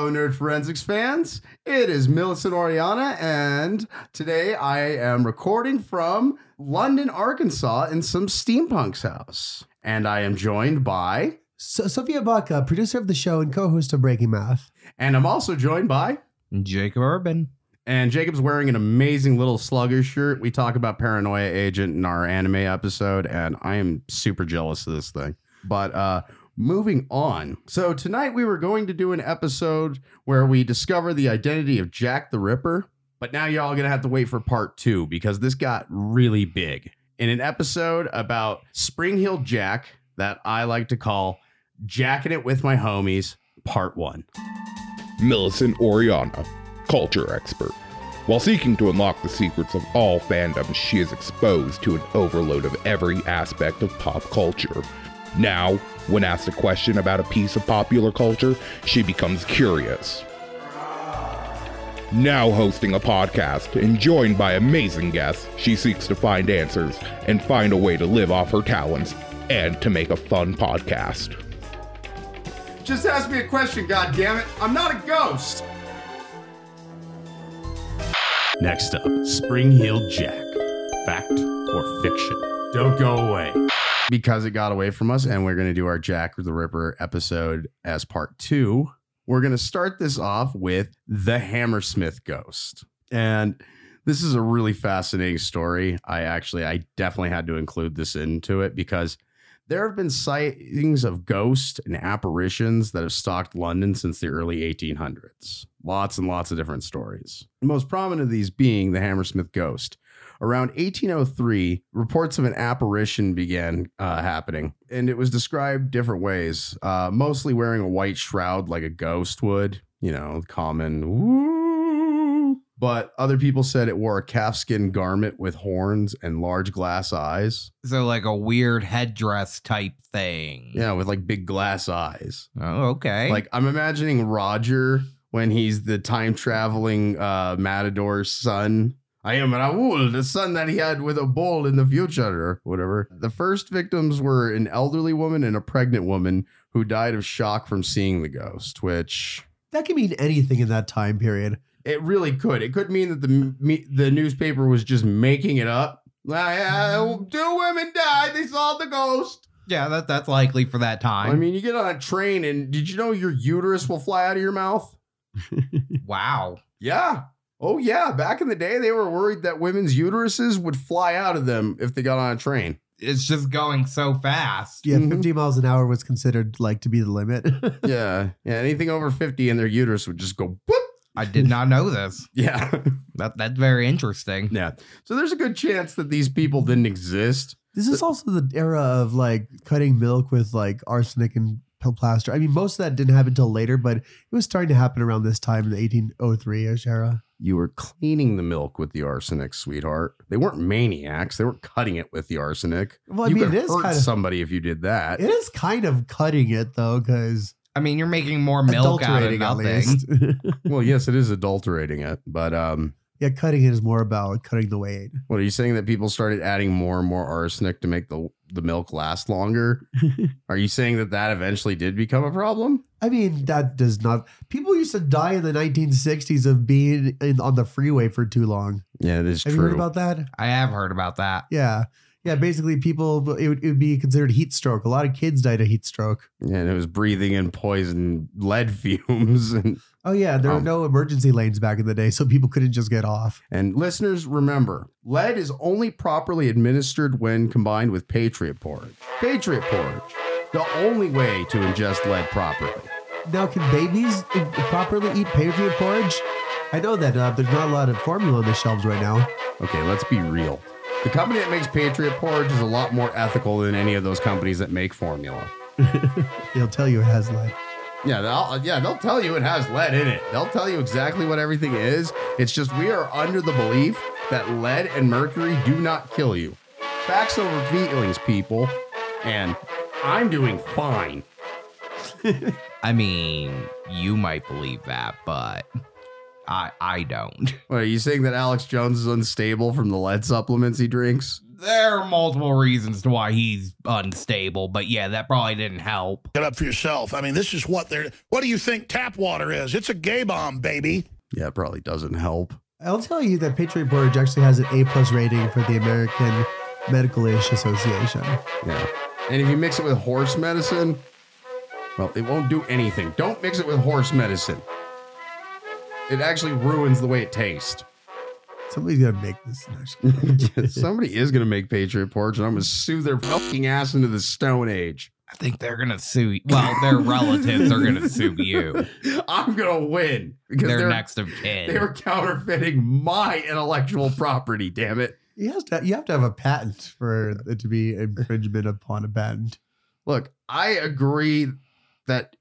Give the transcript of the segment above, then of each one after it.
Hello, Nerd Forensics fans. It is Millicent Oriana, and today I am recording from London, Arkansas, in some steampunk's house. And I am joined by... Sophia Baca, producer of the show and co-host of Breaking Math. And I'm also joined by... Jacob Urban. And Jacob's wearing an amazing little Slugger shirt. We talk about Paranoia Agent in our anime episode, and I am super jealous of this thing. But moving on. So tonight we were going to do an episode where we discover the identity of Jack the Ripper. But now y'all are going to have to wait for part 2 because this got really big. In an episode about Spring Heel Jack that I like to call Jacking It With My Homies, part 1. Millicent Oriana, culture expert. While seeking to unlock the secrets of all fandoms, she is exposed to an overload of every aspect of pop culture. Now, when asked a question about a piece of popular culture, she becomes curious. Now hosting a podcast and joined by amazing guests, she seeks to find answers and find a way to live off her talents and to make a fun podcast. Just ask me a question, goddammit. I'm not a ghost. Next up, Spring-Heeled Jack. Fact or fiction? Don't go away. Because it got away from us, and we're going to do our Jack the Ripper episode as part 2. We're going to start this off with the Hammersmith Ghost. And this is a really fascinating story. I definitely had to include this into it because there have been sightings of ghosts and apparitions that have stalked London since the early 1800s. Lots and lots of different stories. The most prominent of these being the Hammersmith Ghost. Around 1803, reports of an apparition began happening, and it was described different ways, mostly wearing a white shroud like a ghost would, common woo. But other people said it wore a calfskin garment with horns and large glass eyes. So like a weird headdress type thing. Yeah, with like big glass eyes. Oh, okay. Like I'm imagining Roger when he's the time-traveling Matador's son. I am Raoul, the son that he had with a bull in the future, or whatever. The first victims were an elderly woman and a pregnant woman who died of shock from seeing the ghost, which... That could mean anything in that time period. It really could. It could mean that the newspaper was just making it up. 2 women died. They saw the ghost. Yeah, that's likely for that time. I mean, you get on a train and did you know your uterus will fly out of your mouth? Wow. Yeah. Oh, yeah. Back in the day, they were worried that women's uteruses would fly out of them if they got on a train. It's just going so fast. Yeah, 50 miles an hour was considered like to be the limit. Yeah. Anything over 50 in their uterus would just go whoop. I did not know this. Yeah. That's very interesting. Yeah. So there's a good chance that these people didn't exist. This is also the era of like cutting milk with like arsenic and plaster. I mean, most of that didn't happen until later, but it was starting to happen around this time in the 1803-ish era. You were cleaning the milk with the arsenic, sweetheart. They weren't maniacs. They were cutting it with the arsenic. Well, you it could is hurt kind of somebody if you did that. It is kind of cutting it though, because I mean, you're making more milk out of adulterating at nothing. least. Well, yes, it is adulterating it, but Yeah, cutting it is more about cutting the weight. what are you saying, that people started adding more and more arsenic to make the milk last longer? Are you saying that eventually did become a problem? I mean, that does not. People used to die in the 1960s of being on the freeway for too long. Yeah, it is Have true. you heard about that? I have heard about that. Yeah. Yeah, basically people, it would be considered heat stroke. A lot of kids died of heat stroke. Yeah, and it was breathing in poison lead fumes. And Oh yeah, there were no emergency lanes back in the day, so people couldn't just get off. And listeners, remember, lead is only properly administered when combined with Patriot Porridge. Patriot Porridge, the only way to ingest lead properly. Now, can babies properly eat Patriot porridge? I know that there's not a lot of formula on the shelves right now. Okay, let's be real. The company that makes Patriot Porridge is a lot more ethical than any of those companies that make formula. They'll tell you it has lead. Yeah, they'll tell you it has lead in it. They'll tell you exactly what everything is. It's just we are under the belief that lead and mercury do not kill you. Facts over feelings, people. And I'm doing fine. I mean, you might believe that, but I don't. What, are you saying that Alex Jones is unstable from the lead supplements he drinks? there are multiple reasons to why he's unstable, but yeah, that probably didn't help. Get up for yourself. I mean, this is what do you think tap water is? It's a gay bomb, baby. Yeah, it probably doesn't help. I'll tell you that Patriot Porridge actually has an A+ rating for the American Medical-ish Association. Yeah. And if you mix it with horse medicine, well, it won't do anything. Don't mix it with horse medicine. It actually ruins the way it tastes. Somebody's gonna make this. No, just kidding. Somebody is going to make Patriot Porridge, and I'm going to sue their fucking ass into the Stone Age. I think they're going to sue, well, their relatives are going to sue you. I'm going to win. Because They're next of kin. They were counterfeiting my intellectual property, damn it. You have to have a patent for it to be infringement upon a patent. Look, I agree that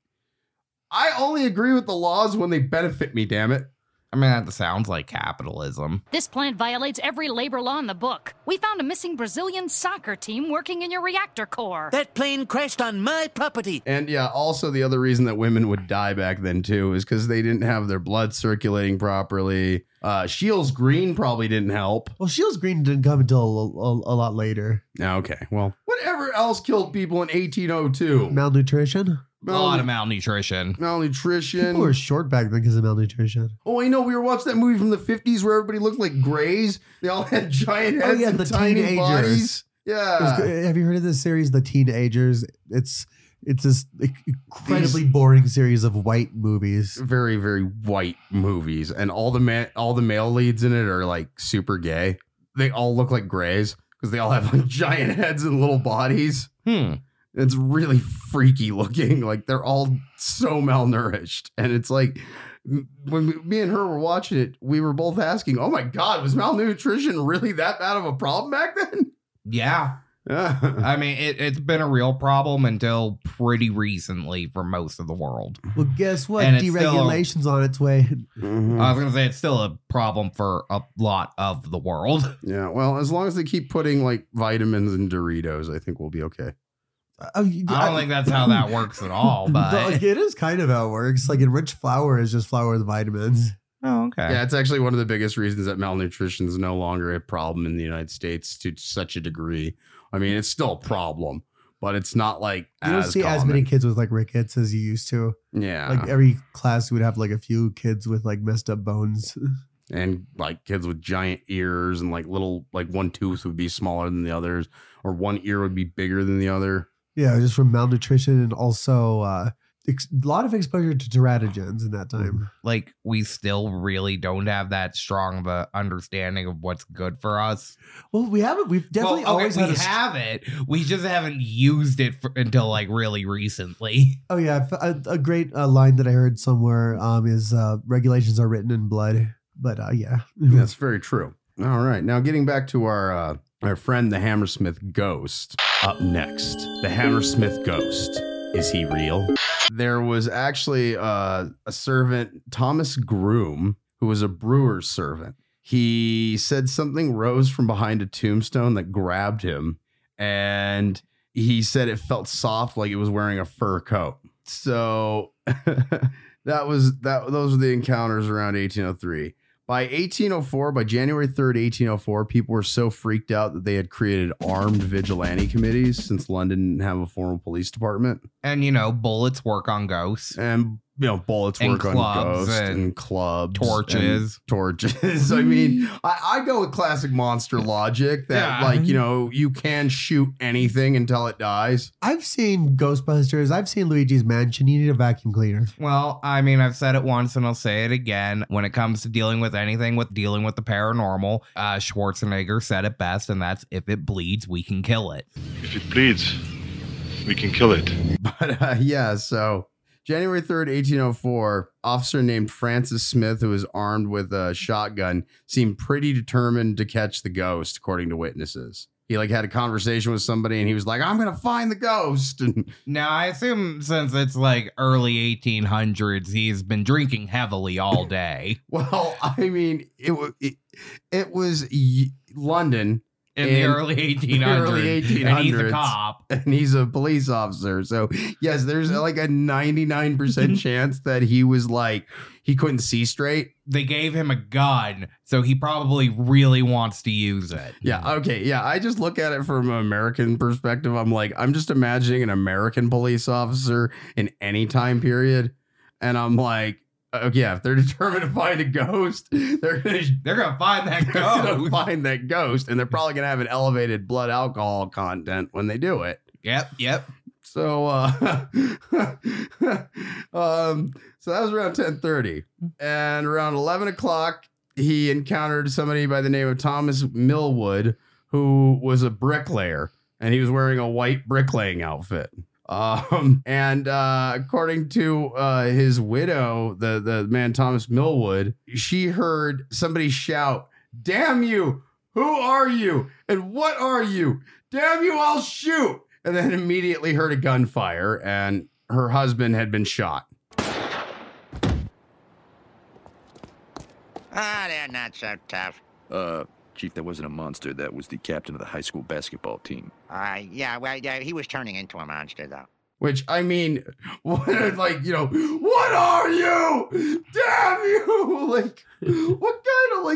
I only agree with the laws when they benefit me, damn it. I mean, that sounds like capitalism. This plant violates every labor law in the book. We found a missing Brazilian soccer team working in your reactor core. That plane crashed on my property. And yeah, also the other reason that women would die back then too is because they didn't have their blood circulating properly. Shields Green probably didn't help. Well, Shields Green didn't come until a lot later. Okay, well, whatever else killed people in 1802? Malnutrition. A lot of malnutrition. Malnutrition. People were short back then because of malnutrition. Oh, I know. We were watching that movie from the 50s where everybody looked like Greys. They all had giant heads yeah, and the tiny teenagers. bodies. Yeah. Have you heard of this series, The Teenagers? It's this incredibly boring series of white movies. Very, very white movies. And all the male leads in it are like super gay. They all look like Greys because they all have like giant heads and little bodies. It's really freaky looking. Like they're all so malnourished. And it's like when me and her were watching it, we were both asking, oh my God, was malnutrition really that bad of a problem back then? Yeah. I mean, it's been a real problem until pretty recently for most of the world. Well, guess what? And it's Deregulation's on its way. Mm-hmm. I was going to say it's still a problem for a lot of the world. Yeah, well, as long as they keep putting like vitamins in Doritos, I think we'll be okay. I don't think that's how that works at all, but like, it is kind of how it works. Like enriched flour is just flour with vitamins. oh, okay. Yeah, it's actually one of the biggest reasons that malnutrition is no longer a problem in the United States to such a degree. I mean, it's still a problem, but it's not like You don't see as many kids with like rickets as you used to. Yeah, Like every class would have like a few kids with like messed up bones. and like kids with giant ears and like little, like one tooth would be smaller than the others, or one ear would be bigger than the other. Yeah, just from malnutrition and also a lot of exposure to teratogens in that time. Like, we still really don't have that strong of a understanding of what's good for us. Well, we haven't. We've definitely always had we have it. We just haven't used it until like really recently. Oh yeah, a great line that I heard somewhere is regulations are written in blood. But yeah, That's very true. All right, now getting back to our friend, the Hammersmith Ghost. Up next, the Hammersmith Ghost. Is he real? There was actually a servant, Thomas Groom, who was a brewer's servant. He said something rose from behind a tombstone that grabbed him, and he said it felt soft like it was wearing a fur coat. So those were the encounters around 1803. By 1804, by January 3rd, 1804, people were so freaked out that they had created armed vigilante committees since London didn't have a formal police department. And, you know, bullets work on ghosts. And, you know, bullets And work on clubs ghosts and and clubs. torches. And torches. I mean, I go with classic monster logic that, Yeah. like, you know, you can shoot anything until it dies. I've seen Ghostbusters. I've seen Luigi's Mansion. You need a vacuum cleaner. Well, I mean, I've said it once and I'll say it again. When it comes to dealing with anything with dealing with the paranormal, Schwarzenegger said it best, and that's if it bleeds, we can kill it. If it bleeds, we can kill it. But yeah, so January 3rd, 1804, officer named Francis Smith, who was armed with a shotgun, seemed pretty determined to catch the ghost, according to witnesses. He like had a conversation with somebody and he was like, I'm going to find the ghost. And Now, I assume since it's like early 1800s, he's been drinking heavily all day. well, I mean, it was London. in the early 1800s. Early 1800s. And he's a cop. And he's a police officer. So, yes, there's like a 99% chance that he was like, he couldn't see straight. They gave him a gun, so he probably really wants to use it. Yeah, okay, yeah. I just look at it from an American perspective. I'm like, I'm just imagining an American police officer in any time period. And I'm like, okay, yeah, if they're determined to find a ghost, they're gonna find that ghost. Find that ghost, and they're probably gonna have an elevated blood alcohol content when they do it. Yep. So, so that was around 10:30, and around 11 o'clock, he encountered somebody by the name of Thomas Millwood, who was a bricklayer, and he was wearing a white bricklaying outfit. And according to his widow, the man Thomas Millwood, she heard somebody shout, "Damn you! Who are you? And what are you? Damn you! I'll shoot!" And then immediately heard a gunfire, and her husband had been shot. They're not so tough. Chief, that wasn't a monster. That was the captain of the high school basketball team. Yeah, he was turning into a monster, though. Which, I mean, what, like, you know, what are you? Damn you! Like, what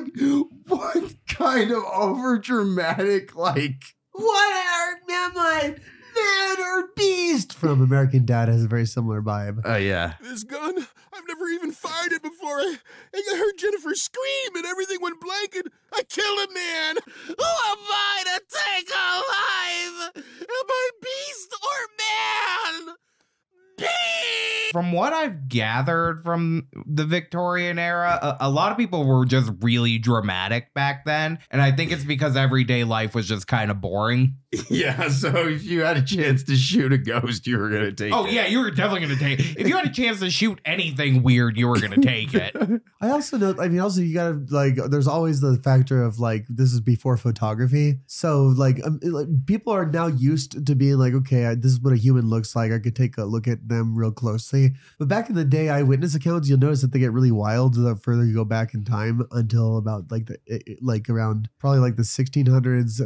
kind of overdramatic, like... What am I, man or beast? From American Dad has a very similar vibe. Oh, yeah. This gun, I've never even fired it before. I heard Jennifer scream and everything went blank and I killed a man. Who am I to take alive? Am I beast or man? Beast! From what I've gathered from the Victorian era, a lot of people were just really dramatic back then. And I think it's because everyday life was just kind of boring. Yeah, so if you had a chance to shoot a ghost, you were going to take it. Oh, yeah, you were definitely going to take it. If you had a chance to shoot anything weird, you were going to take it. I also know, you got to, like, there's always the factor of, like, this is before photography. So, like people are now used to being like, okay, this is what a human looks like. I could take a look at them real closely. But back in the day, eyewitness accounts, you'll notice that they get really wild the further you go back in time until about, like, around probably, like, the 1600s.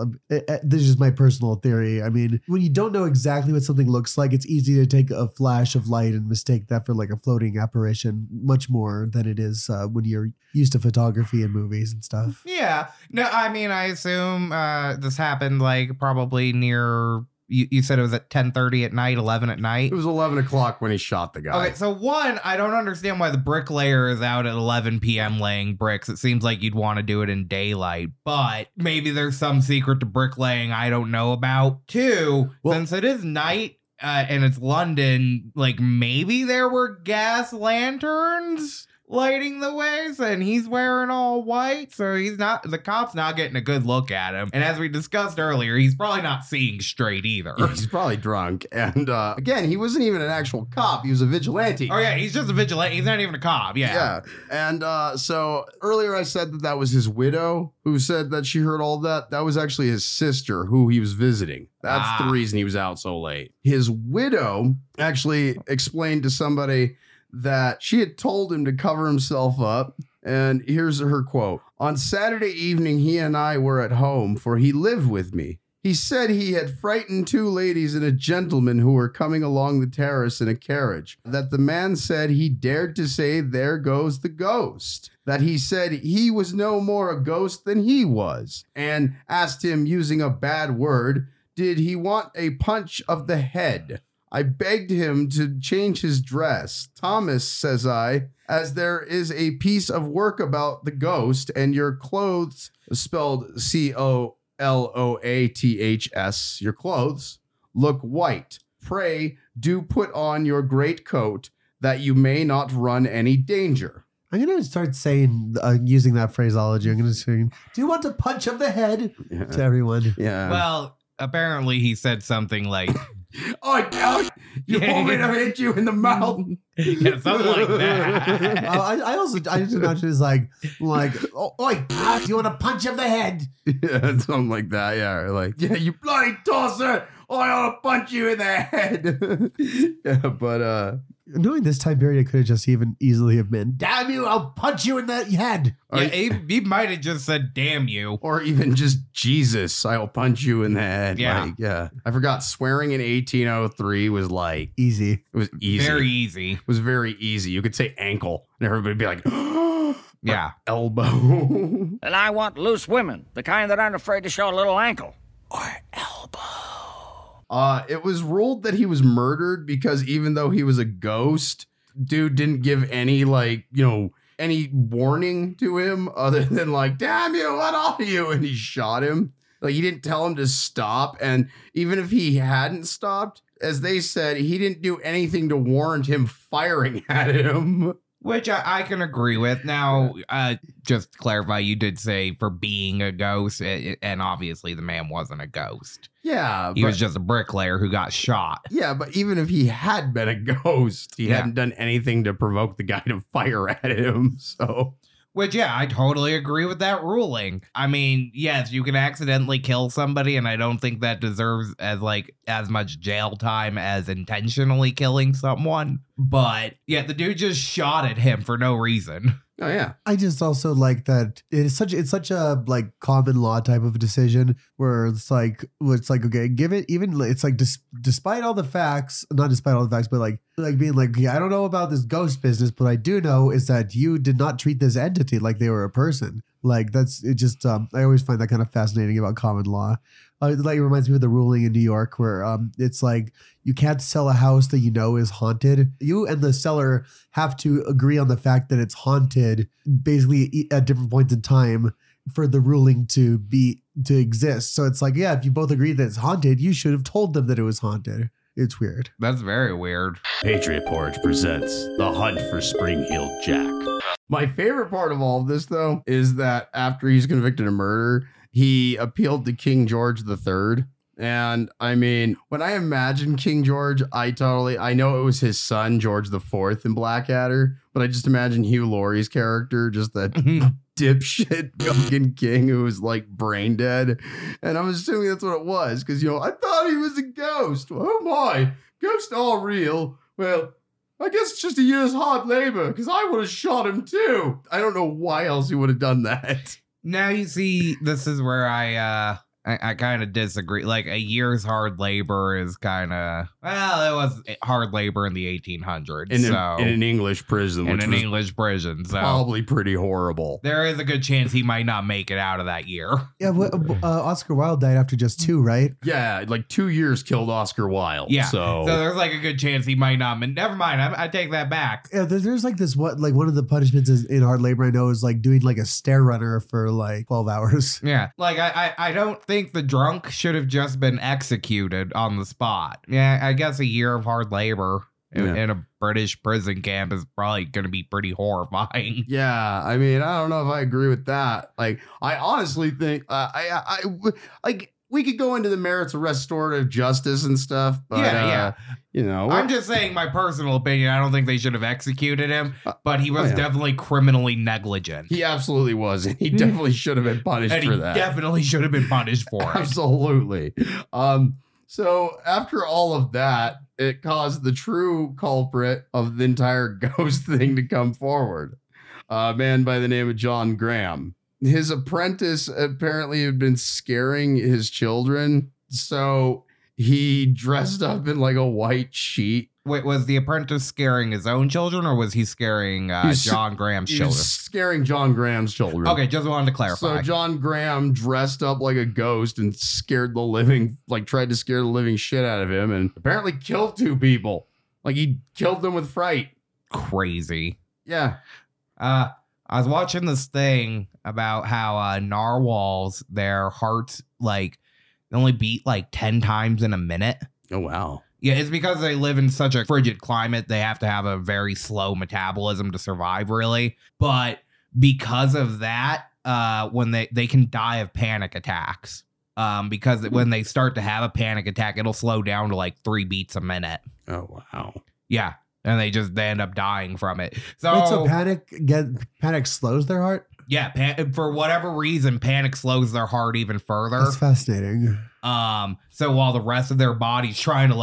But this is just my personal theory. I mean, when you don't know exactly what something looks like, it's easy to take a flash of light and mistake that for like a floating apparition much more than it is when you're used to photography and movies and stuff. Yeah. No, I mean, I assume this happened like probably near... You said it was at 10:30 at night, 11 at night? It was 11 o'clock when he shot the guy. Okay, so one, I don't understand why the bricklayer is out at 11 p.m. laying bricks. It seems like you'd want to do it in daylight, but maybe there's some secret to bricklaying I don't know about. Two, since it is night and it's London, like maybe there were gas lanterns lighting the ways, and he's wearing all white, so the cop's not getting a good look at him. And as we discussed earlier, he's probably not seeing straight either. Yeah, he's probably drunk. And again, he wasn't even an actual cop. He was a vigilante. Oh yeah, he's just a vigilante. He's not even a cop. Yeah. And so earlier I said that was his widow who said that she heard all that. That was actually his sister who he was visiting. That's the reason he was out so late. His widow actually explained to somebody that she had told him to cover himself up. And here's her quote. "On Saturday evening, he and I were at home, for he lived with me. He said he had frightened two ladies and a gentleman who were coming along the terrace in a carriage. That the man said he dared to say, 'There goes the ghost.' That he said he was no more a ghost than he was. And asked him, using a bad word, did he want a punch of the head? I begged him to change his dress. 'Thomas,' says I, 'as there is a piece of work about the ghost, and your clothes,' spelled COLOATHS, 'your clothes look white. Pray do put on your great coat, that you may not run any danger.'" I'm going to start saying, using that phraseology. I'm going to say, "Do you want a punch of the head?" to everyone. Yeah. Well, apparently he said something like, "Oh, you want me to hit you in the mouth?" Yeah, something like that. I just imagine it's like, "Oh, oi, do you want a punch of the head?" Yeah, something like that. Yeah, or like, "Yeah, you bloody tosser! I ought to punch you in the head." Yeah, but Knowing this time period, it could have just even easily have been, damn you, I'll punch you in the head. Yeah, he might have just said, damn you. Or even just, Jesus, I'll punch you in the head. Yeah. Like, yeah. I forgot swearing in 1803 was like, easy. It was easy. Very easy. It was very easy. You could say ankle and everybody would be like, yeah. Elbow. And I want loose women, the kind that aren't afraid to show a little ankle. Or elbow. It was ruled that he was murdered because even though he was a ghost, dude didn't give any, like, any warning to him other than like, damn you, what are you? And he shot him. Like, he didn't tell him to stop. And even if he hadn't stopped, as they said, he didn't do anything to warrant him firing at him. Which I can agree with. Now, just to clarify, you did say for being a ghost, and obviously the man wasn't a ghost. Yeah. He was just a bricklayer who got shot. Yeah, but even if he had been a ghost, he hadn't done anything to provoke the guy to fire at him. So... Which, yeah, I totally agree with that ruling. I mean, yes, you can accidentally kill somebody, and I don't think that deserves as much jail time as intentionally killing someone. But, yeah, the dude just shot at him for no reason. Oh, yeah. I just also like that it's such a like common law type of decision where it's like okay, give it, even it's like despite all the facts, not despite all the facts, but like being like, yeah, I don't know about this ghost business, but I do know is that you did not treat this entity like they were a person. Like that's it. Just I always find that kind of fascinating about common law. It reminds me of the ruling in New York where it's like you can't sell a house that you know is haunted. You and the seller have to agree on the fact that it's haunted basically at different points in time for the ruling to exist. So it's like, yeah, if you both agree that it's haunted, you should have told them that it was haunted. It's weird. That's very weird. Patriot Porridge presents The Hunt for Spring-Heeled Jack. My favorite part of all of this, though, is that after he's convicted of murder, he appealed to King George III. And I mean, when I imagine King George, I know it was his son, George IV in Blackadder, but I just imagine Hugh Laurie's character, just that dipshit fucking king who was like brain dead. And I'm assuming that's what it was because, I thought he was a ghost. Oh my, ghosts are real. Well, I guess it's just a year's hard labor because I would have shot him too. I don't know why else he would have done that. Now you see, this is where I kind of disagree. Like a year's hard labor is kind of, well, it was hard labor in the 1800s. In an English prison. So probably pretty horrible. There is a good chance he might not make it out of that year. Yeah, Oscar Wilde died after just 2, right? Yeah, like 2 years killed Oscar Wilde. Yeah, so there's like a good chance he might not. Never mind, I take that back. Yeah, there's like this one of the punishments in hard labor I know is like doing like a stair runner for like 12 hours. Yeah, like I don't think the drunk should have just been executed on the spot. Yeah, I guess a year of hard labor in a British prison camp is probably going to be pretty horrifying. Yeah, I mean, I don't know if I agree with that. Like, I honestly think I we could go into the merits of restorative justice and stuff, but I'm just saying my personal opinion. I don't think they should have executed him, but he was definitely criminally negligent. He absolutely was, and he definitely should have been punished for that. Definitely should have been punished for it. Absolutely. So after all of that, it caused the true culprit of the entire ghost thing to come forward. A man by the name of John Graham. His apprentice apparently had been scaring his children, so he dressed up in like a white sheet. Wait, was the apprentice scaring his own children, or was he scaring John Graham's children? He was scaring John Graham's children. Okay, just wanted to clarify. So John Graham dressed up like a ghost and tried to scare the living shit out of him, and apparently killed 2 people. Like he killed them with fright. Crazy. Yeah. I was watching this thing about how narwhals, their hearts only beat like 10 times in a minute. Oh, wow. Yeah, it's because they live in such a frigid climate. They have to have a very slow metabolism to survive, really. But because of that, when they can die of panic attacks. Because when they start to have a panic attack, it'll slow down to like 3 beats a minute. Oh, wow. Yeah. And they end up dying from it. So, wait, so panic slows their heart? Yeah, for whatever reason, panic slows their heart even further. That's fascinating. So while the rest of their body's trying to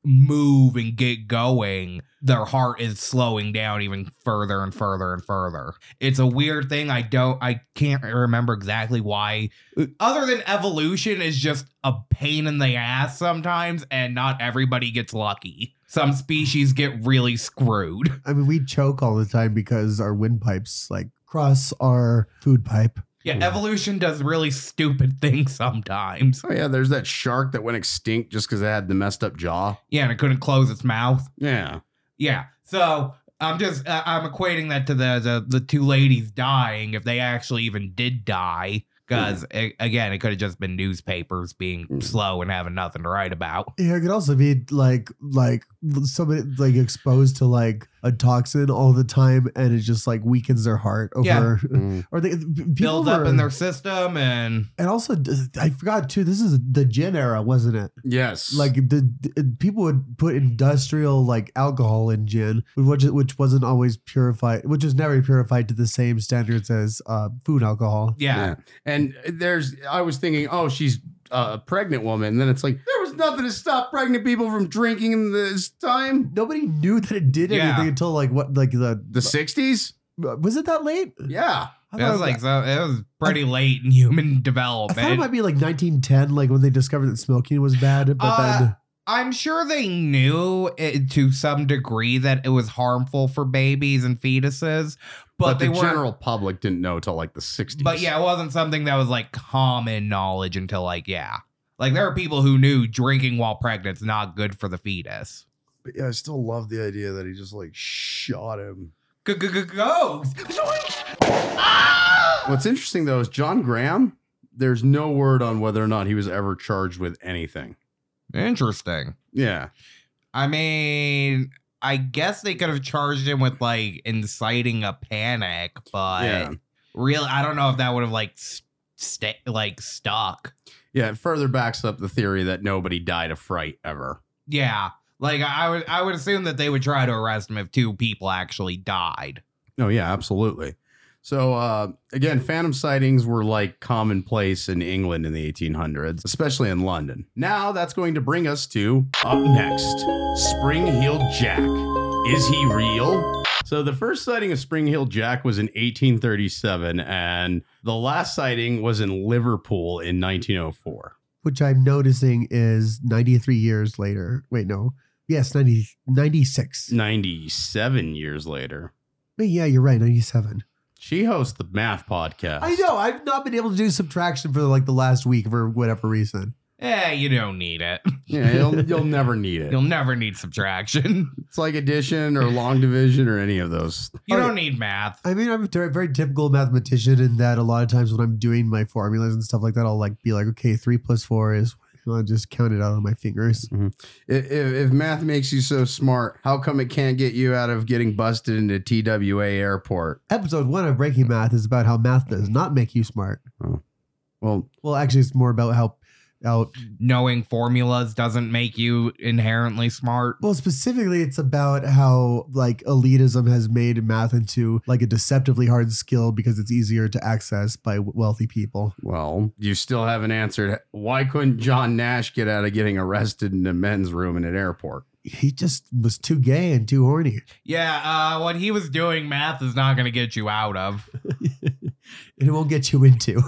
move and get going, their heart is slowing down even further and further and further. It's a weird thing. I can't remember exactly why. Other than evolution is just a pain in the ass sometimes, and not everybody gets lucky. Some species get really screwed. I mean, we choke all the time because our windpipes like cross our food pipe. Yeah, evolution does really stupid things sometimes. Oh yeah, there's that shark that went extinct just because it had the messed up jaw. Yeah, and it couldn't close its mouth. Yeah. Yeah. So I'm just I'm equating that to the two ladies dying, if they actually even did die. Because, again, it could have just been newspapers being slow and having nothing to write about. Yeah, it could also be like somebody like exposed to like a toxin all the time, and it just like weakens their heart over, or they build up in their system, and also I forgot too. This is the gin era, wasn't it? Yes. Like the people would put industrial like alcohol in gin, which wasn't always purified, which was never purified to the same standards as food alcohol. Yeah. And I was thinking, oh, she's a pregnant woman. And then it's like, there was nothing to stop pregnant people from drinking in this time. Nobody knew that it did anything until like the 60s? Was it that late? Yeah. It was pretty late in human development. I thought it might be like 1910, like when they discovered that smoking was bad. But then I'm sure they knew to some degree that it was harmful for babies and fetuses. But the general public didn't know till like the 60s. But yeah, it wasn't something that was like common knowledge until like there are people who knew drinking while pregnant is not good for the fetus. But yeah, I still love the idea that he just like shot him. Go! What's interesting though is John Graham, there's no word on whether or not he was ever charged with anything. Interesting. Yeah. I mean, I guess they could have charged him with like inciting a panic, but really, I don't know if that would have like stuck. Yeah, it further backs up the theory that nobody died of fright ever. Yeah, like I would assume that they would try to arrest him if two people actually died. Oh yeah, absolutely. So again, phantom sightings were like commonplace in England in the 1800s, especially in London. Now that's going to bring us to up next, Spring-Heeled Jack. Is he real? So the first sighting of Spring-Heeled Jack was in 1837, and the last sighting was in Liverpool in 1904. Which I'm noticing is 93 years later. Wait, no. Yes, 96. 97 years later. Yeah, you're right, 97. She hosts the math podcast. I know. I've not been able to do subtraction for like the last week for whatever reason. You don't need it. Yeah, you'll never need it. You'll never need subtraction. It's like addition or long division or any of those. You don't need math. I mean, I'm a very typical mathematician in that a lot of times when I'm doing my formulas and stuff like that, I'll like be like, okay, 3 + 4 is... I'll just count it out on my fingers. Mm-hmm. If math makes you so smart, how come it can't get you out of getting busted into TWA airport? Episode 1 of Breaking Math is about how math does not make you smart. Oh. Well, actually, it's more about how knowing formulas doesn't make you inherently smart. Well, specifically, it's about how like elitism has made math into like a deceptively hard skill because it's easier to access by wealthy people. Well, you still haven't answered. Why couldn't John Nash get out of getting arrested in a men's room in an airport? He just was too gay and too horny. Yeah, what he was doing, math is not going to get you out of. It won't get you into.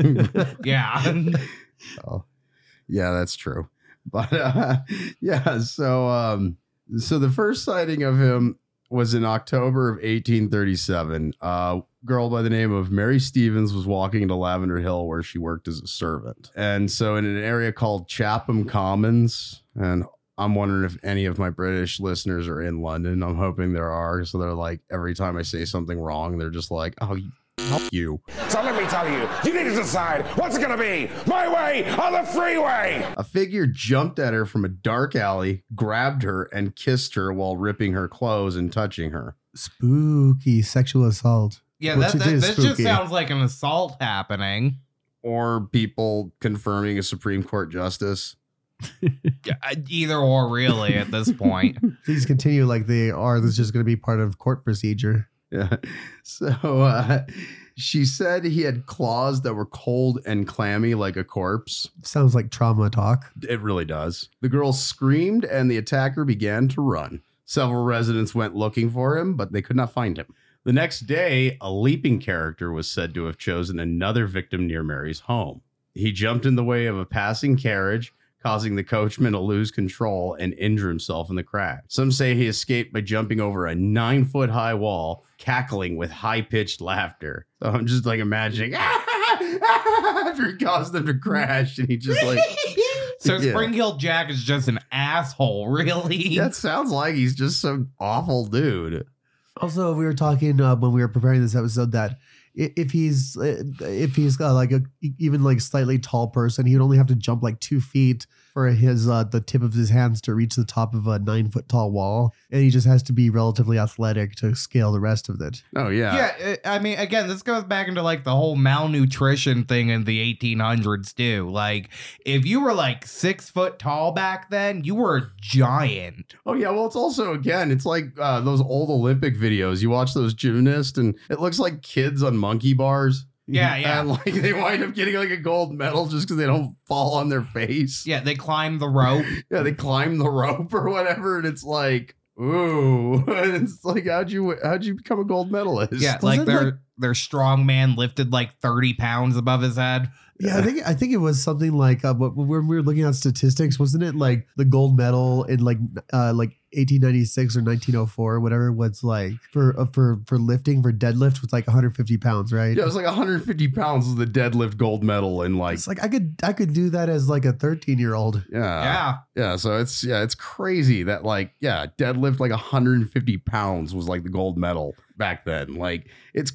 Yeah. Oh. Yeah, that's true. But yeah, so the first sighting of him was in October of 1837. A girl by the name of Mary Stevens was walking into Lavender Hill where she worked as a servant. And so in an area called Chatham Commons, and I'm wondering if any of my British listeners are in London. I'm hoping there are. So they're like, every time I say something wrong, they're just like, oh, you. So let me tell you, you need to decide what's it gonna be, my way or the freeway. A figure jumped at her from a dark alley, grabbed her, and kissed her while ripping her clothes and touching her. Spooky sexual assault. Yeah, that just sounds like an assault happening. Or people confirming a Supreme Court justice. Either or, really, at this point. Please continue like they are. This is just going to be part of court procedure. Yeah. So She said he had claws that were cold and clammy like a corpse. Sounds like trauma talk. It really does. The girl screamed and the attacker began to run. Several residents went looking for him, but they could not find him. The next day, a leaping character was said to have chosen another victim near Mary's home. He jumped in the way of a passing carriage, causing the coachman to lose control and injure himself in the crash. Some say he escaped by jumping over a 9-foot-high wall, cackling with high-pitched laughter. So I'm just like imagining after he caused them to crash, and he just like... So Spring Heel Jack is just an asshole, really? That sounds like he's just some awful dude. Also, we were talking when we were preparing this episode that if he's got like a even like slightly tall person, he would only have to jump like 2 feet for his the tip of his hands to reach the top of a 9-foot tall wall, and he just has to be relatively athletic to scale the rest of it. Oh yeah. Yeah, I mean, again, this goes back into like the whole malnutrition thing in the 1800s too. Like, if you were like 6 foot tall back then, you were a giant. Oh yeah, well, it's also, again, it's like those old Olympic videos. You watch those gymnasts, and it looks like kids on monkey bars. Yeah, yeah. And like they wind up getting like a gold medal just because they don't fall on their face. Yeah, they climb the rope. Yeah, they climb the rope or whatever, and it's like, ooh, it's like how'd you become a gold medalist? Yeah, like their strong man lifted like 30 pounds above his head. Yeah, I think it was something like when we were looking at statistics, wasn't it like the gold medal in like 1896 or 1904 or whatever was like for lifting for deadlift was like 150 pounds, right? Yeah, it was like 150 pounds was the deadlift gold medal in like. It's like I could do that as like a 13-year-old. Yeah. So it's crazy that like deadlift like 150 pounds was like the gold medal back then. Like it's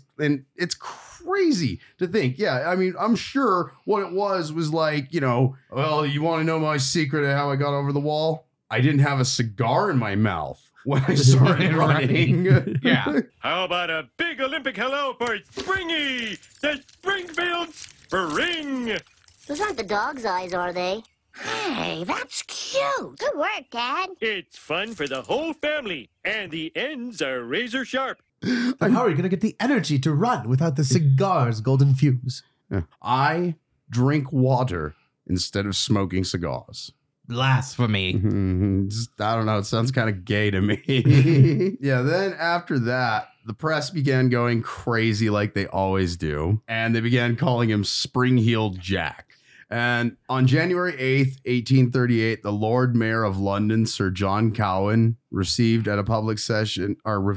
crazy to think. Yeah, I mean, I'm sure what it was like, you know, well, you want to know my secret of how I got over the wall? I didn't have a cigar in my mouth when I started running. Yeah. How about a big Olympic hello for Springy, the Springfield Spring? Those aren't the dog's eyes, are they? Hey, that's cute. Good work, Dad. It's fun for the whole family, and the ends are razor sharp. But how are you going to get the energy to run without the cigar's golden fumes? I drink water instead of smoking cigars. Blasphemy. I don't know. It sounds kind of gay to me. Yeah. Then after that, the press began going crazy like they always do. And they began calling him Spring-Heeled Jack. And on January 8th, 1838, the Lord Mayor of London, Sir John Cowan, revealed at a public session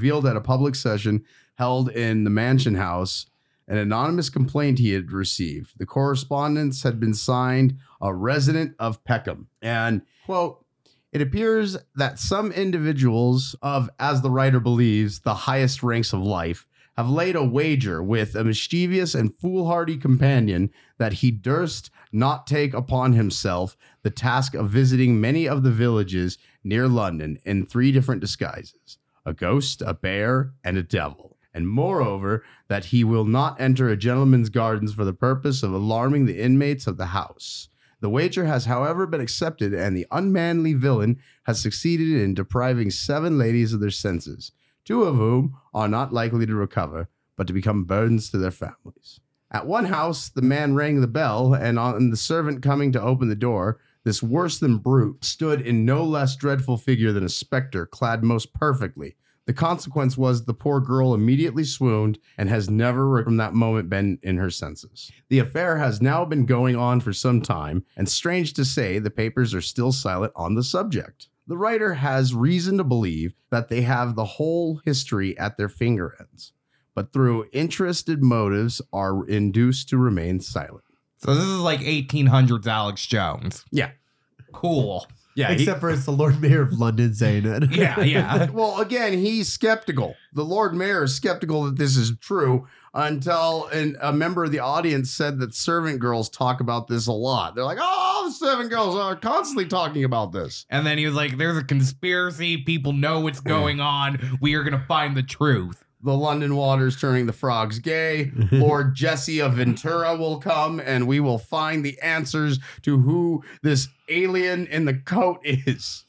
held in the Mansion House an anonymous complaint he had received. The correspondence had been signed a resident of Peckham. And, quote, it appears that some individuals of, as the writer believes, the highest ranks of life, have laid a wager with a mischievous and foolhardy companion that he durst not take upon himself the task of visiting many of the villages near London in 3 different disguises, a ghost, a bear, and a devil. And moreover, that he will not enter a gentleman's gardens for the purpose of alarming the inmates of the house. The wager has, however, been accepted, and the unmanly villain has succeeded in depriving 7 ladies of their senses, 2 of whom are not likely to recover, but to become burdens to their families. At one house, the man rang the bell, and on the servant coming to open the door, this worse than brute stood in no less dreadful figure than a spectre clad most perfectly. The consequence was the poor girl immediately swooned and has never from that moment been in her senses. The affair has now been going on for some time, and strange to say, the papers are still silent on the subject. The writer has reason to believe that they have the whole history at their finger ends, but through interested motives are induced to remain silent. So this is like 1800s Alex Jones. Yeah. Cool. Yeah, except for it's the Lord Mayor of London saying it. Yeah. Well, again, he's skeptical. The Lord Mayor is skeptical that this is true until a member of the audience said that servant girls talk about this a lot. They're like, oh, the servant girls are constantly talking about this. And then he was like, there's a conspiracy. People know what's going on. We are going to find the truth. The London water's turning the frogs gay. Lord Jesse of Ventura will come, and we will find the answers to who this alien in the coat is.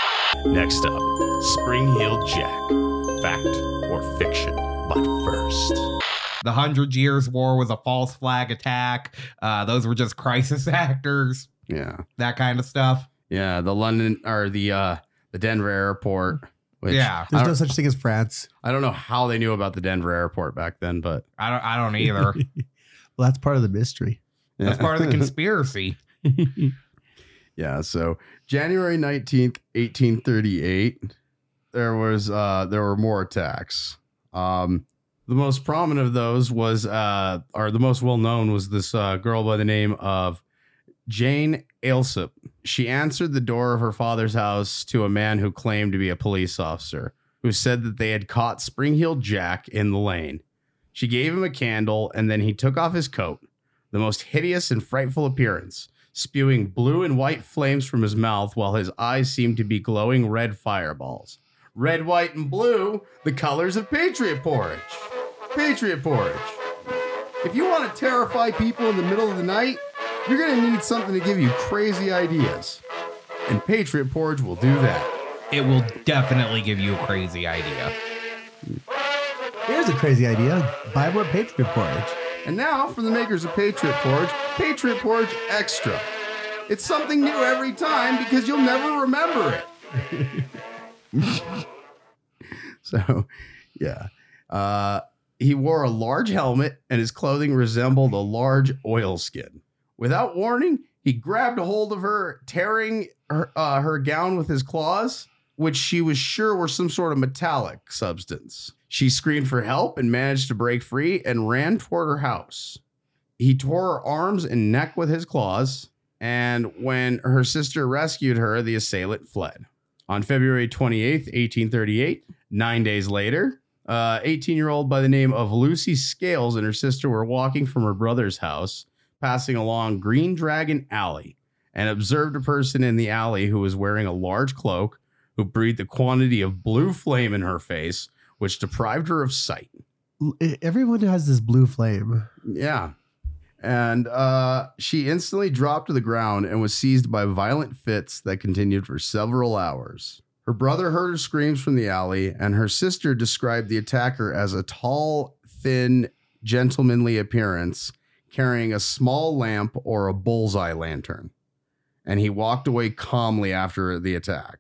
Next up, Spring-Heeled Jack. Fact or fiction? But first, The 100 Years' War was a false flag attack. Those were just crisis actors. Yeah. That kind of stuff. Yeah. The London or the Denver airport. Which Yeah. There's no such thing as France. I don't know how they knew about the Denver airport back then, but I don't either. Well, that's part of the mystery. That's part of the conspiracy. Yeah, so January 19th, 1838, there were more attacks. The most prominent of those was, or the most well-known was this girl by the name of Jane Alsop. She answered the door of her father's house to a man who claimed to be a police officer, who said that they had caught Spring-Heeled Jack in the lane. She gave him a candle, and then he took off his coat, the most hideous and frightful appearance, spewing blue and white flames from his mouth while his eyes seemed to be glowing red fireballs. Red, white, and blue, the colors of Patriot Porridge. Patriot Porridge. If you want to terrify people in the middle of the night, you're going to need something to give you crazy ideas. And Patriot Porridge will do that. It will definitely give you a crazy idea. Here's a crazy idea. Buy more Patriot Porridge. And now, for the makers of Patriot Porridge Extra. It's something new every time because you'll never remember it. So, yeah. He wore a large helmet and his clothing resembled a large oilskin. Without warning, he grabbed a hold of her, tearing her gown with his claws, which she was sure were some sort of metallic substance. She screamed for help and managed to break free and ran toward her house. He tore her arms and neck with his claws, and when her sister rescued her, the assailant fled. On February 28th, 1838, 9 days later, 18-year-old by the name of Lucy Scales and her sister were walking from her brother's house, passing along Green Dragon Alley, and observed a person in the alley who was wearing a large cloak, who breathed a quantity of blue flame in her face, which deprived her of sight. Everyone has this blue flame. Yeah. And she instantly dropped to the ground and was seized by violent fits that continued for several hours. Her brother heard her screams from the alley, and her sister described the attacker as a tall, thin, gentlemanly appearance, carrying a small lamp or a bullseye lantern. And he walked away calmly after the attack.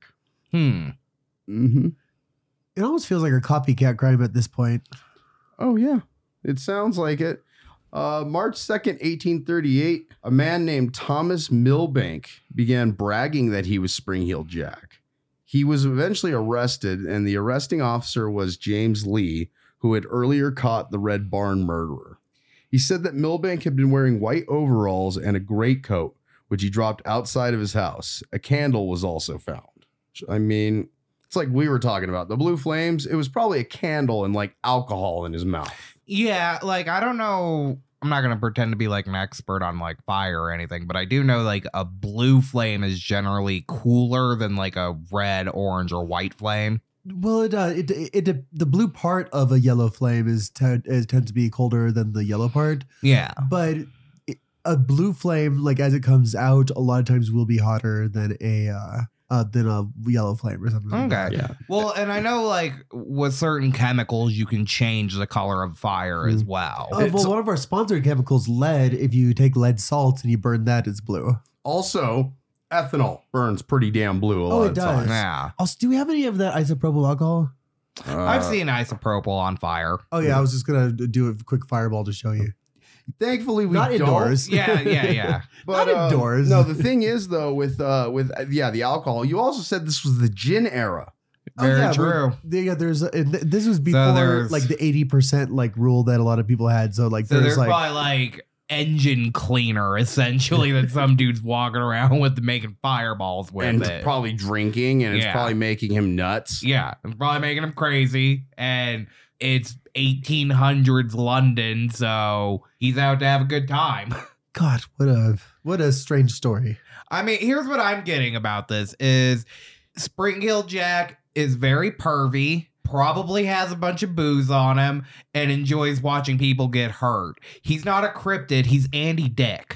Mm-hmm. It almost feels like a copycat crime at this point. Oh, yeah. It sounds like it. March 2nd, 1838, a man named Thomas Milbank began bragging that he was Spring-Heeled Jack. He was eventually arrested, and the arresting officer was James Lee, who had earlier caught the Red Barn murderer. He said that Milbank had been wearing white overalls and a greatcoat, which he dropped outside of his house. A candle was also found. I mean, it's like we were talking about. The blue flames, it was probably a candle and like alcohol in his mouth. Yeah, like, I don't know. I'm not going to pretend to be like an expert on like fire or anything, but I do know like a blue flame is generally cooler than like a red, orange, or white flame. Well, the blue part of a yellow flame tends to be colder than the yellow part. Yeah. But a blue flame, like as it comes out, a lot of times will be hotter than a yellow flame or something. Okay. Like that. Yeah. Well, and I know like with certain chemicals, you can change the color of fire as well. Well, one of our sponsored chemicals, lead, if you take lead salts and you burn that, it's blue. Also, ethanol burns pretty damn blue a lot it of does. times. Yeah. Also, do we have any of that isopropyl alcohol? I've seen isopropyl on fire. Oh, yeah. I was just going to do a quick fireball to show you. Thankfully, we Not don't. indoors. Yeah. But, Not indoors. No, the thing is, though, with the alcohol, you also said this was the gin era. Very true. This was before like the 80% like rule that a lot of people had. So like there's like probably like engine cleaner essentially that some dude's walking around with making fireballs with and it. Probably drinking, and it's probably making him nuts. Yeah, it's probably making him crazy, and it's 1800s London, so he's out to have a good time. God, what a strange story. I mean, here's what I'm getting about this is Spring-Heeled Jack is very pervy, probably has a bunch of booze on him, and enjoys watching people get hurt. He's not a cryptid, he's Andy Dick.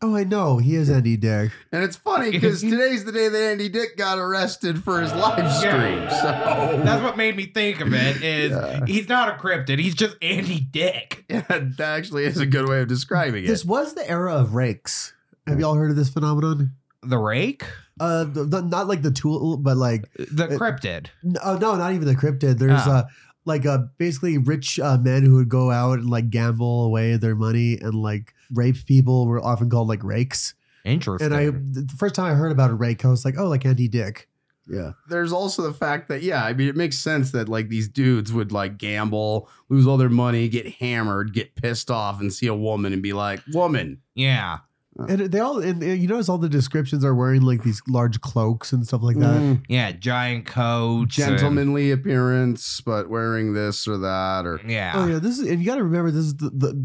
Oh, I know. He is Andy Dick. And it's funny because today's the day that Andy Dick got arrested for his live stream. So that's what made me think of it. He's not a cryptid. He's just Andy Dick. Yeah, that actually is a good way of describing it. This was the era of rakes. Have y'all heard of this phenomenon? The rake? Not like the tool, but like the cryptid. No, not even the cryptid. There's basically rich men who would go out and like gamble away their money and like rape people were often called like rakes. Interesting. And the first time I heard about a rake, I was like, oh, like Andy Dick. Yeah. There's also the fact that, I mean, it makes sense that like these dudes would like gamble, lose all their money, get hammered, get pissed off and see a woman and be like, woman. Yeah. And they all, and you notice all the descriptions are wearing like these large cloaks and stuff like that. Yeah, giant coats, gentlemanly appearance, but wearing this or that, or Oh yeah, this is, and you got to remember, this is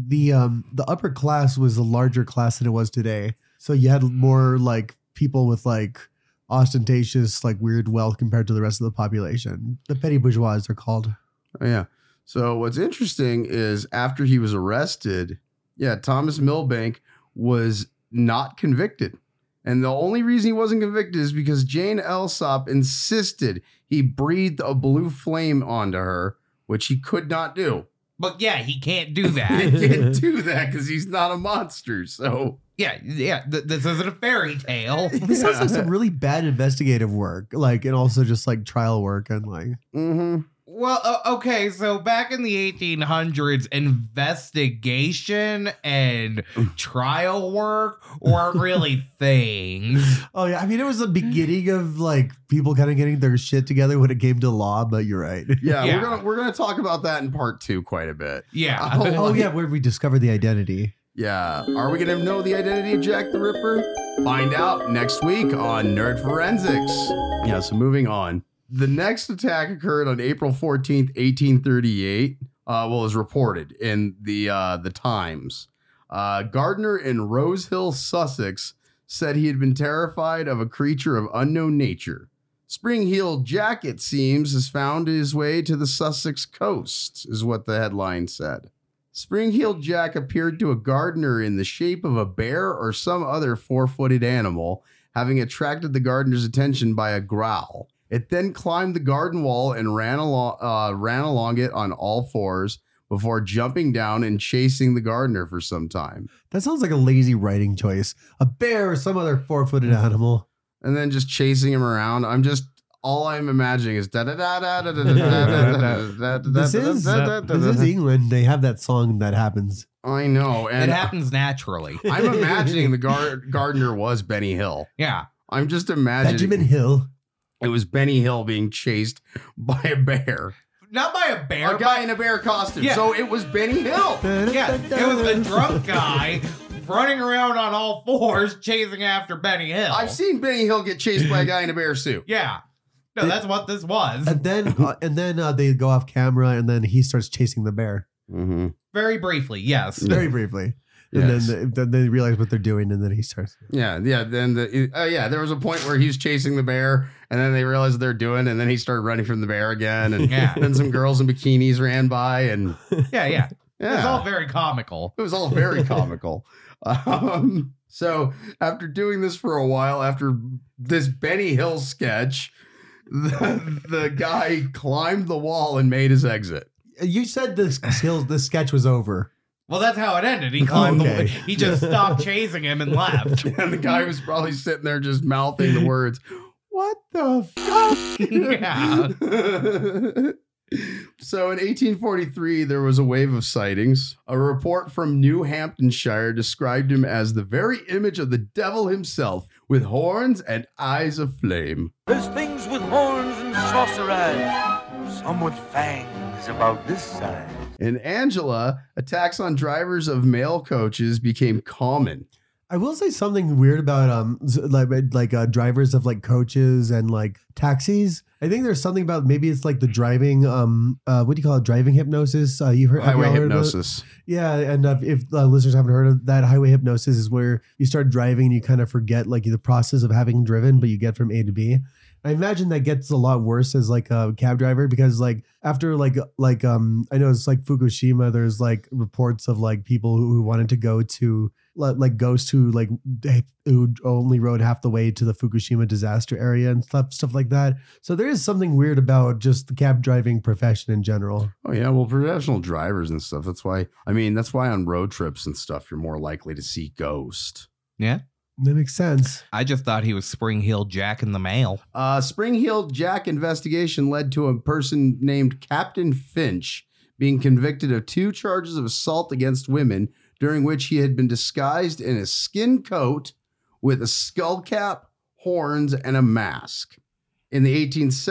the upper class was a larger class than it was today. So you had more like people with like ostentatious, like weird wealth compared to the rest of the population. The petty bourgeois, they're called. Oh yeah. So what's interesting is after he was arrested, Thomas Milbank was not convicted. And the only reason he wasn't convicted is because Jane Alsop insisted he breathed a blue flame onto her, which he could not do. But he can't do that. He can't do that because he's not a monster. So this isn't a fairy tale. This sounds like some really bad investigative work, like, and also just like trial work and like. Mm-hmm. Well, okay, so back in the 1800s, investigation and trial work weren't really things. Oh, yeah. I mean, it was the beginning of like people kind of getting their shit together when it came to law, but you're right. Yeah. We're gonna talk about that in part 2 quite a bit. Yeah. Where we discovered the identity. Yeah. Are we going to know the identity of Jack the Ripper? Find out next week on Nerd Forensics. Yeah, so moving on. The next attack occurred on April 14th, 1838. Was reported in the Times. Gardner in Rose Hill, Sussex, said he had been terrified of a creature of unknown nature. Spring-heeled Jack, it seems, has found his way to the Sussex coast, is what the headline said. Spring-heeled Jack appeared to a gardener in the shape of a bear or some other four-footed animal, having attracted the gardener's attention by a growl. It then climbed the garden wall and ran along it on all fours before jumping down and chasing the gardener for some time. That sounds like a lazy writing choice. A bear or some other four-footed animal. And then just chasing him around. All I'm imagining is da da da da da da da da. This is England. They have that song that happens. I know. And it happens naturally. I'm imagining the gardener was Benny Hill. Yeah. I'm just imagining. Benjamin Hill. It was Benny Hill being chased by a bear. Not by a bear. A guy in a bear costume. Yeah. So it was Benny Hill. Yeah, it was a drunk guy running around on all fours chasing after Benny Hill. I've seen Benny Hill get chased by a guy in a bear suit. Yeah. No, that's what this was. And then they go off camera and then he starts chasing the bear. Mm-hmm. Very briefly, yes. Very briefly. And then they realize what they're doing, and then he starts. Yeah. Then there was a point where he's chasing the bear, and then they realized what they're doing, and then he started running from the bear again, and then some girls in bikinis ran by, and yeah. It was all very comical. It was all very comical. So after doing this for a while, after this Benny Hill sketch, the guy climbed the wall and made his exit. You said the sketch was over. Well, that's how it ended. He climbed the he just stopped chasing him and left. And the guy was probably sitting there just mouthing the words, "What the fuck?" Yeah. So in 1843, there was a wave of sightings. A report from New Hamptonshire described him as the very image of the devil himself, with horns and eyes of flame. There's things with horns and saucer eyes, some with fangs about this size. In Angela, attacks on drivers of mail coaches became common. I will say something weird about drivers of like coaches and like taxis. I think there's something about, maybe it's like the driving what do you call it, driving hypnosis? You've heard highway heard hypnosis. Yeah, and if listeners haven't heard of that, highway hypnosis is where you start driving and you kind of forget like the process of having driven, but you get from A to B. I imagine that gets a lot worse as like a cab driver because like after I know it's like Fukushima, there's like reports of like people who wanted to go to like ghosts who only rode half the way to the Fukushima disaster area and stuff like that. So there is something weird about just the cab driving profession in general. Oh yeah, well, professional drivers and stuff. That's why on road trips and stuff, you're more likely to see ghosts. Yeah. That makes sense. I just thought he was Spring-Heeled Jack in the mail. Spring-Heeled Jack investigation led to a person named Captain Finch being convicted of 2 charges of assault against women, during which he had been disguised in a skin coat with a skull cap, horns, and a mask. In the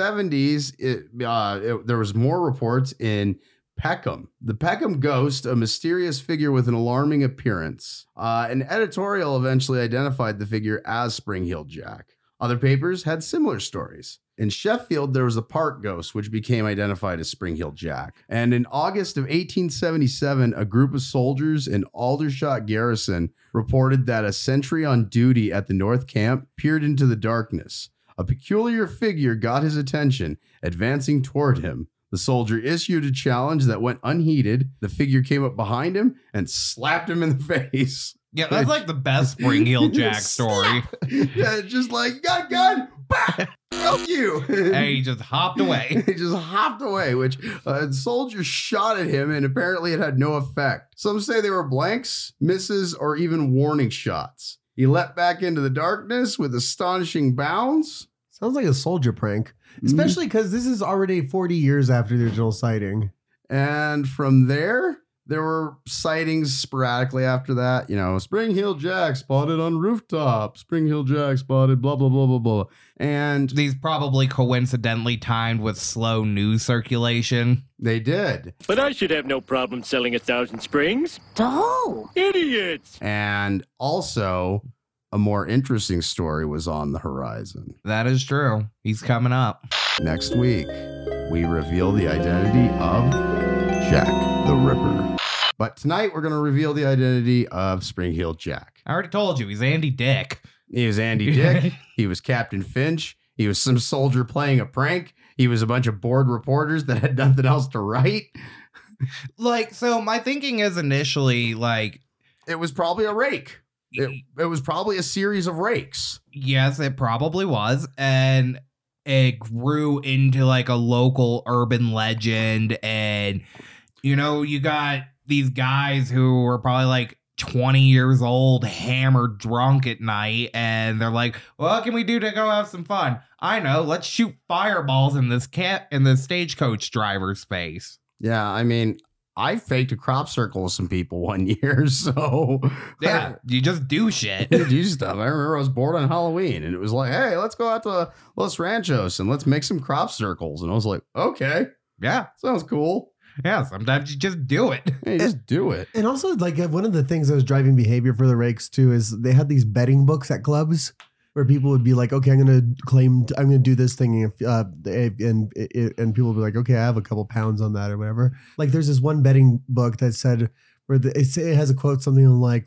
1870s, there was more reports in Peckham. The Peckham ghost, a mysterious figure with an alarming appearance. An editorial eventually identified the figure as Spring-Heeled Jack. Other papers had similar stories. In Sheffield, there was a park ghost, which became identified as Spring-Heeled Jack. And in August of 1877, a group of soldiers in Aldershot Garrison reported that a sentry on duty at the North Camp peered into the darkness. A peculiar figure got his attention, advancing toward him. The soldier issued a challenge that went unheeded. The figure came up behind him and slapped him in the face. Yeah, that's like the best Spring-Heeled Jack story. Yeah, just like, gun, bah, fuck you. And he just hopped away. Which a soldier shot at him, and apparently it had no effect. Some say they were blanks, misses, or even warning shots. He leapt back into the darkness with astonishing bounds. Sounds like a soldier prank, especially because this is already 40 years after the original sighting. And from there were sightings sporadically after that. You know, Spring-Heeled Jack spotted on rooftop. Spring-Heeled Jack spotted blah, blah, blah, blah, blah. And these probably coincidentally timed with slow news circulation. They did. But I should have no problem selling 1,000 springs. To who? Idiots. And also, a more interesting story was on the horizon. That is true. He's coming up. Next week, we reveal the identity of Jack the Ripper. But tonight, we're going to reveal the identity of Spring-Heeled Jack. I already told you, he's Andy Dick. He was Andy Dick. He was Captain Finch. He was some soldier playing a prank. He was a bunch of bored reporters that had nothing else to write. So my thinking is initially, it was probably a rake. It was probably a series of rakes. Yes, it probably was. And it grew into a local urban legend. And, you got these guys who were probably 20 years old, hammered drunk at night. And they're like, well, what can we do to go have some fun? I know. Let's shoot fireballs in this stagecoach driver's face. Yeah, I mean, I faked a crop circle with some people one year, so... Yeah, you just do shit. You do stuff. I remember I was bored on Halloween, and it was like, hey, let's go out to Los Ranchos, and let's make some crop circles. And I was like, okay. Yeah. Sounds cool. Yeah, sometimes you just do it. Yeah, you just do it. And also, one of the things that was driving behavior for the rakes, too, is they had these betting books at clubs where people would be like, okay, I'm going to do this thing. And people would be like, okay, I have a couple pounds on that or whatever. There's this one betting book that said, where it has a quote, something like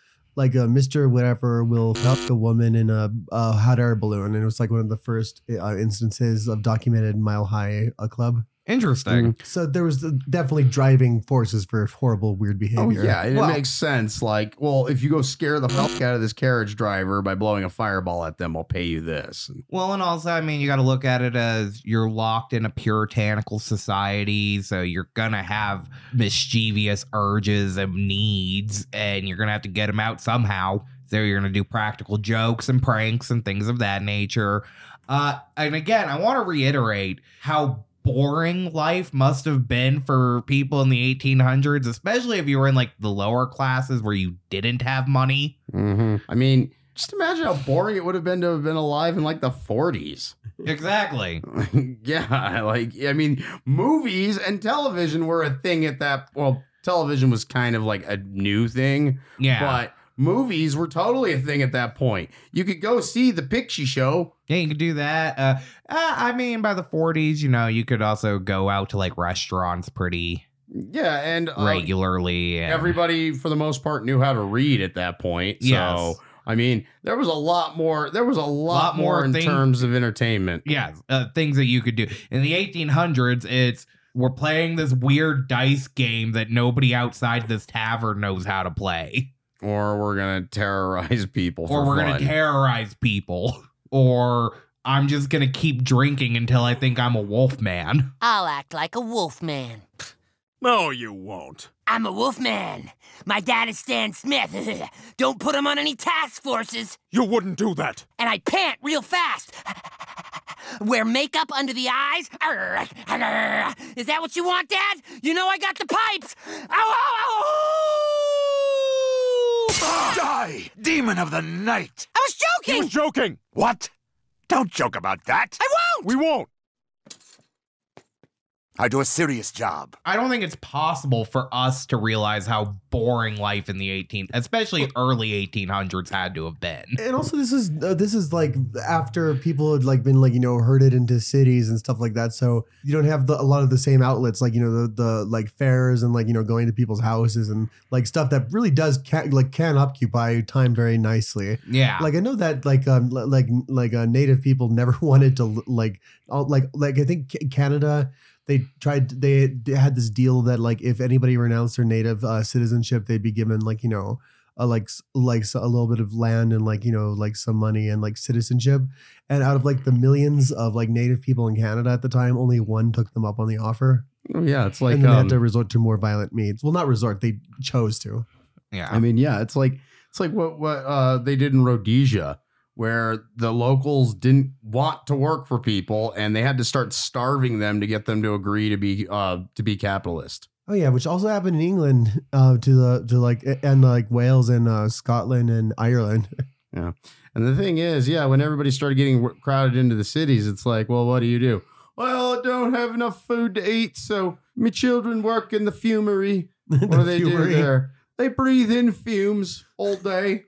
Mr. Whatever will fuck a woman in a hot air balloon. And it was one of the first instances of documented Mile High Club. Interesting. So there was definitely driving forces for horrible, weird behavior. Oh, yeah. It makes sense. If you go scare the fuck out of this carriage driver by blowing a fireball at them, I'll pay you this. Well, and also, I mean, you got to look at it as you're locked in a puritanical society. So you're going to have mischievous urges and needs, and you're going to have to get them out somehow. So you're going to do practical jokes and pranks and things of that nature. And again, I want to reiterate how boring life must have been for people in the 1800s, especially if you were in the lower classes where you didn't have money. Mm-hmm. I mean, just imagine how boring it would have been to have been alive in the 40s. Exactly. Yeah, movies and television were a thing at that. Well, television was kind of a new thing. Yeah. But movies were totally a thing at that point. You could go see The Picture Show. Yeah, you could do that. By the 40s, you could also go out to restaurants pretty and regularly. Everybody, for the most part, knew how to read at that point. Yes. So, I mean, there was a lot more in things- terms of entertainment. Yeah, things that you could do. In the 1800s, we're playing this weird dice game that nobody outside this tavern knows how to play. Or we're going to terrorize people for Or we're going fun. to terrorize people. Or I'm just going to keep drinking until I think I'm a wolf man. I'll act like a wolf man. No, you won't. I'm a wolf man. My dad is Stan Smith. Don't put him on any task forces. You wouldn't do that. And I pant real fast. Wear makeup under the eyes. Is that what you want, Dad? You know I got the pipes. Ow, ow, ow. Die, demon of the night. I was joking. He was joking. What? Don't joke about that. I won't. We won't. I do a serious job. I don't think it's possible for us to realize how boring life in the especially early 1800s had to have been. And also, this is like after people had like been like, you know, herded into cities and stuff like that. So you don't have a lot of the same outlets, like, you know, the like fairs and like, you know, going to people's houses and like stuff that really does can occupy time very nicely. Yeah. Like I know that like native people never wanted to like I think Canada. They had this deal that like if anybody renounced their native citizenship, they'd be given like, you know, a little bit of land and like, you know, like some money and like citizenship. And out of like the millions of like native people in Canada at the time, only one took them up on the offer. Oh, yeah, it's like and then they had to resort to more violent means. Well, not resort, they chose to. Yeah, I mean, yeah, it's like what they did in Rhodesia, where the locals didn't want to work for people and they had to start starving them to get them to agree to be capitalist. Oh yeah, which also happened in England and Wales and Scotland and Ireland. Yeah. And the thing is, yeah, when everybody started getting crowded into the cities, it's like, well, what do? Well, I don't have enough food to eat, so my children work in the fumery. What do they do there? They breathe in fumes all day.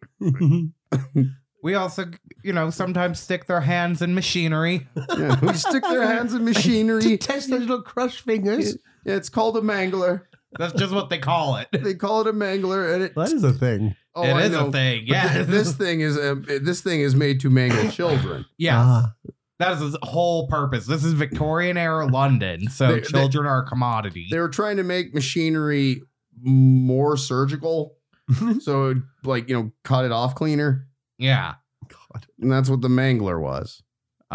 We also, you know, sometimes stick their hands in machinery. Yeah, we stick their hands in machinery. To test their little crush fingers. Yeah, it's called a mangler. That's just what they call it. They call it a mangler, and that is a thing. Oh, it I is know. a thing. But Yeah, this thing is made to mangle children. Yeah, that is its whole purpose. This is Victorian era London, so children are a commodity. They were trying to make machinery more surgical, so it, like, you know, cut it off cleaner. Yeah, God, and that's what the mangler was.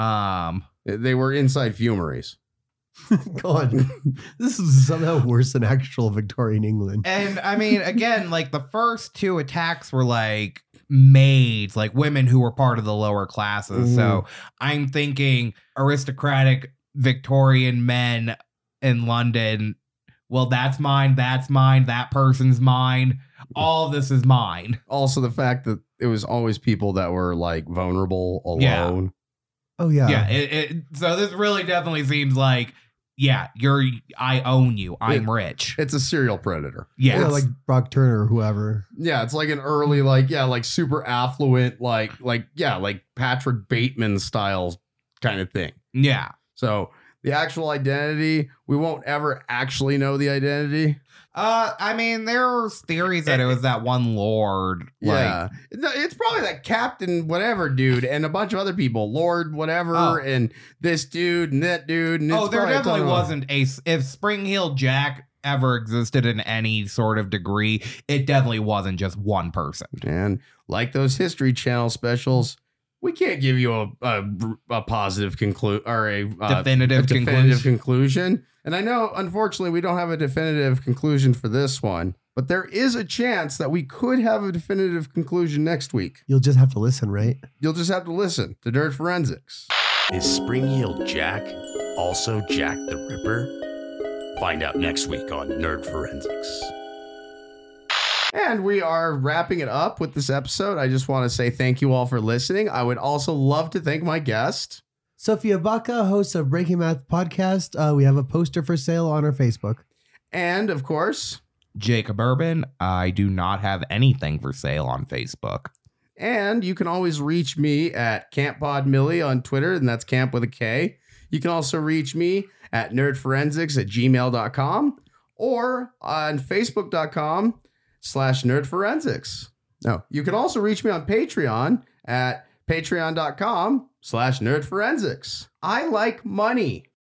They were inside fumeries. God, this is somehow worse than actual Victorian England. And I mean, again, like the first two attacks were like maids, like women who were part of the lower classes. So I'm thinking aristocratic Victorian men in London. Well, that's mine. That's mine. That person's mine. All of this is mine. Also, the fact that it was always people that were like vulnerable, alone. Yeah. Oh yeah. Yeah. So this really definitely seems like, yeah, I own you. I'm rich. It's a serial predator. Yeah. Like Brock Turner or whoever. Yeah, it's like an early, like super affluent, like Patrick Bateman style kind of thing. Yeah. So the actual identity, we won't ever actually know the identity. I mean, there's theories that it was that one lord. Yeah, it's probably that Captain whatever dude and a bunch of other people, Lord whatever, and this dude and that dude. And there definitely wasn't if Spring Heel Jack ever existed in any sort of degree, it definitely wasn't just one person. And like those History Channel specials, we can't give you a positive conclusion or a definitive conclusion. And I know, unfortunately, we don't have a definitive conclusion for this one, but there is a chance that we could have a definitive conclusion next week. You'll just have to listen, right? You'll just have to listen to Nerd Forensics. Is Spring-Heeled Jack also Jack the Ripper? Find out next week on Nerd Forensics. And we are wrapping it up with this episode. I just want to say thank you all for listening. I would also love to thank my guest, Sophia Baca, host of Breaking Math Podcast. We have a poster for sale on our Facebook. And of course, Jacob Urban. I do not have anything for sale on Facebook. And you can always reach me at CampPodMillie on Twitter, and that's camp with a K. You can also reach me at nerdforensics@gmail.com or on facebook.com/nerdforensics. No, you can also reach me on Patreon at patreon.com/nerdforensics. I like money.